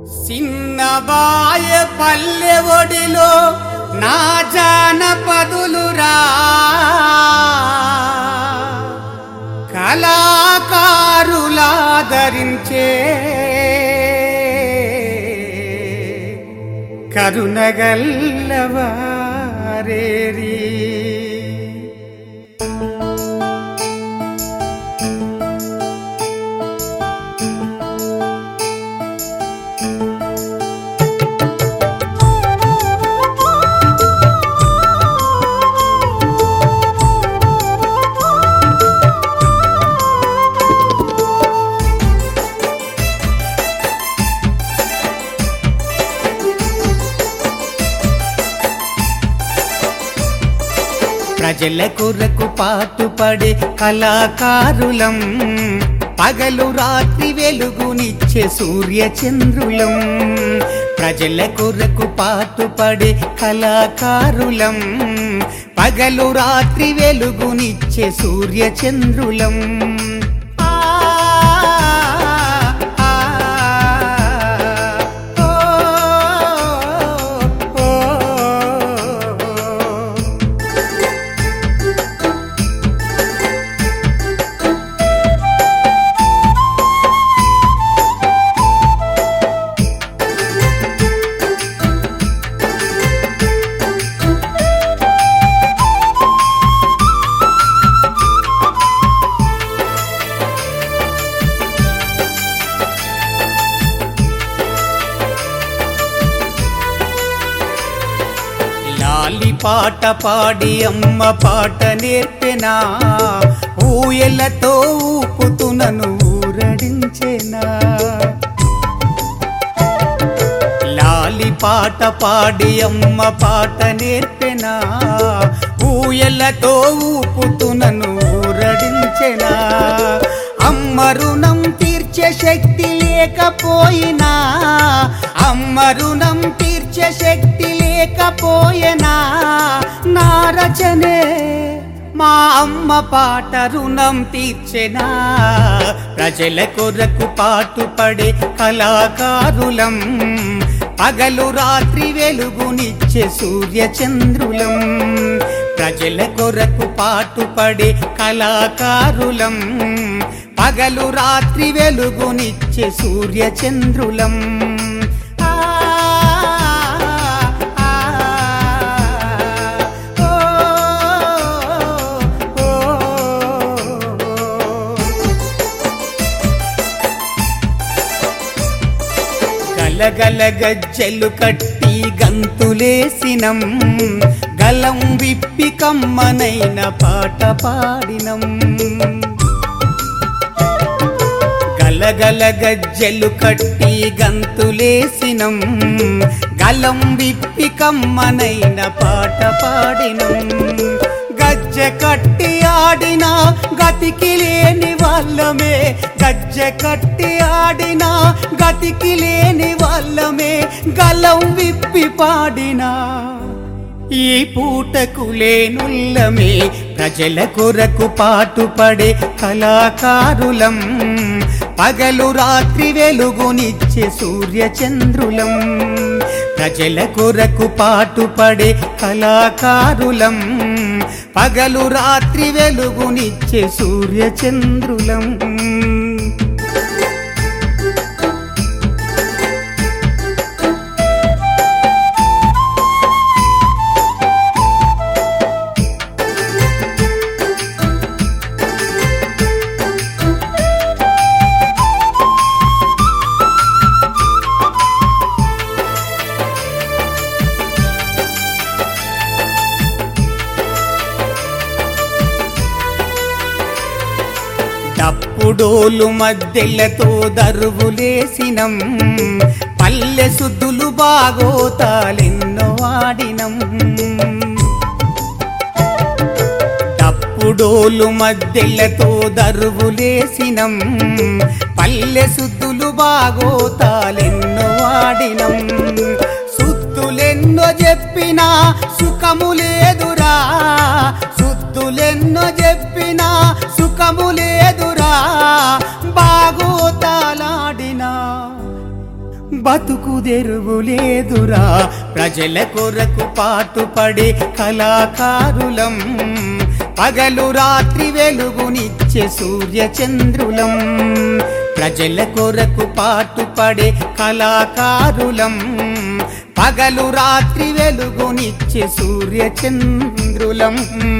సిన్నబాయ పల్లె ఒడిలో నా జానపదులురా కళాకారులాదరించే కరుణగల్లవారేరి ప్రజల కొరకు పాటుపడే కళాకారులం పగలు రాత్రి వెలుగునిచ్చే సూర్య చంద్రులం ప్రజల కొరకు పాటుపడే కళాకారులం పగలు రాత్రి వెలుగునిచ్చే సూర్య చంద్రులం లాలి పాట పాడి అమ్మ పాట నేర్పెనా ఊయలతో ఊపుతునను ఊరడించెనా లాలి పాట పాడి అమ్మ పాట నేర్పెనా ఊయలతో ఊపుతునను ఊరడించెనా అమ్మ రుణం తీర్చే శక్తి లేకపోయినా అమ్మ రుణం తీర్చే శక్తి లేకపోయినా నా రచనే మా అమ్మ పాట రుణం తీర్చెనా ప్రజల కొరకు పాటుపడే కళాకారులం పగలు రాత్రి వెలుగునిచ్చే సూర్య చంద్రులం ప్రజల కొరకు పాటుపడే కళాకారులం పగలు రాత్రి వెలుగునిచ్చే సూర్య చంద్రులం గలగల గజ్జెలు కట్టి గంతులేసినం గలం విప్పి కమ్మనైన పాట పాడినం గలగల గజ్జెలు కట్టి గంతులేసినం గలం విప్పి కమ్మనైన పాట పాడినం గజ్జె కట్టి ఆడినా గతికి లేని వాళ్ళమే గజ్జె కట్టి ఆడినా గతికి లేని వాళ్ళమే గలం విప్పి పాడినా ఈ పూటకు లేనుల్లమే ప్రజల కొరకు పాటుపడే కళాకారులం పగలు రాత్రి వెలుగునిచ్చే సూర్య చంద్రులం ప్రజల కొరకు పాటుపడే కళాకారులం పగలు రాత్రి వెలుగునిచ్చే సూర్య చంద్రులం తప్పుడోలు మద్దెలతో దరువులేసినం పల్లె సుద్దులు బాగోతాలెన్నో ఆడినం తప్పుడోలు మద్దెలతో దరువులేసినం పల్లె సుద్దులు బాగోతాలెన్నో ఆడినం సుద్దులెన్నో చెప్పినా సుఖము లేదురా సుద్దులెన్నో చెప్పినా సుఖము లేదురా బాగోతాలాడినా బతుకుదెరువు లేదురా ప్రజల కొరకు పాటుపడే కళాకారులం పగలు రాత్రి వెలుగునిచ్చే సూర్య చంద్రులం ప్రజల కొరకు పాటుపడే కళాకారులం పగలు రాత్రి వెలుగునిచ్చే సూర్య చంద్రులం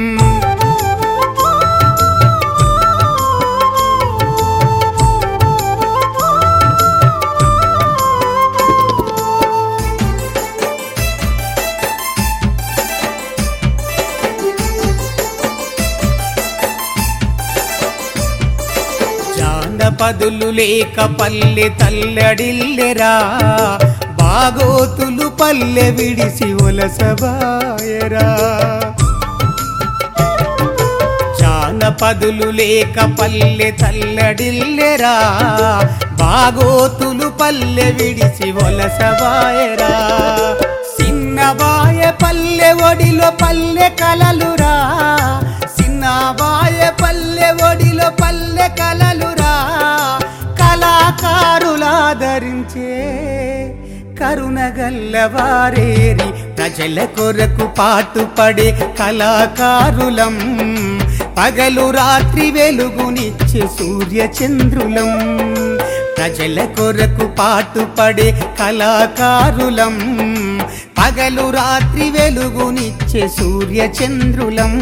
పదులు లేక పల్లె తల్లడిల్లెరా బాగోతులు పల్లె విడిసి ఒలసబాయరా జానపదులు లేక పల్లె తల్లడిల్లెరా బాగోతులు పల్లె విడిసి ఒలసబాయరా సిన్నబాయ పల్లె ఒడిలో పల్లె కలలురా సిన్నబాయ పల్లె ఒడిలో పల్లె కలలురా కళాకారులాదరించే కరుణగల్లవారేరి ప్రజల కొరకు పాటుపడే కళాకారులం పగలు రాత్రి వెలుగునిచ్చే సూర్య చంద్రులం ప్రజల కొరకు పాటుపడే కళాకారులం పగలు రాత్రి వెలుగునిచ్చే సూర్య చంద్రులం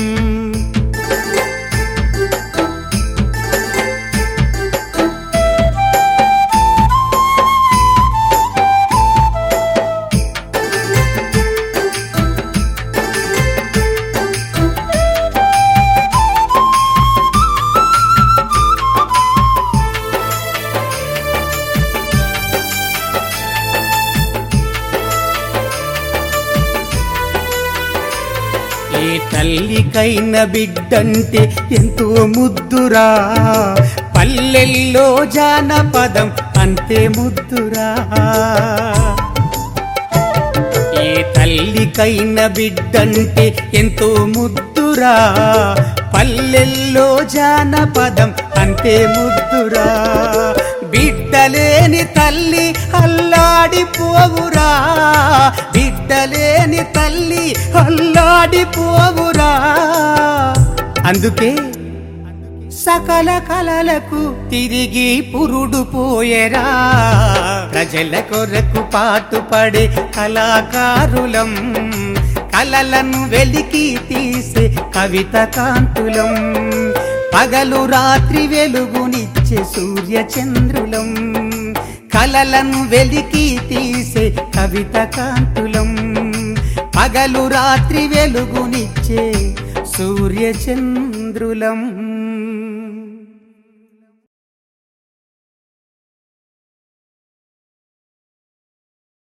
ఏ తల్లికైన బిడ్డంటే ఎంతో ముద్దురా పల్లెల్లో జానపదం అంతే ముద్దురా ఏ తల్లికైన బిడ్డంటే ఎంతో ముద్దురా పల్లెల్లో జానపదం అంతే ముద్దురా బిడ్డలేని తల్లి అల్లాడిపోవురా బిడ్డలేని తల్లి అల్లాడిపోవురా అందుకే సకల కళలకు తిరిగి పురుడు పోయరా ప్రజల కొరకు పాటుపడే కళాకారులం కలలను వెలికి తీసే కవిత కాంతులం పగలు రాత్రి వెలుగునిచ్చే సూర్య చంద్రులం కలలను వెలికి తీసే కవిత కాంతులం పగలు రాత్రి వెలుగునిచ్చే సూర్య చంద్రులం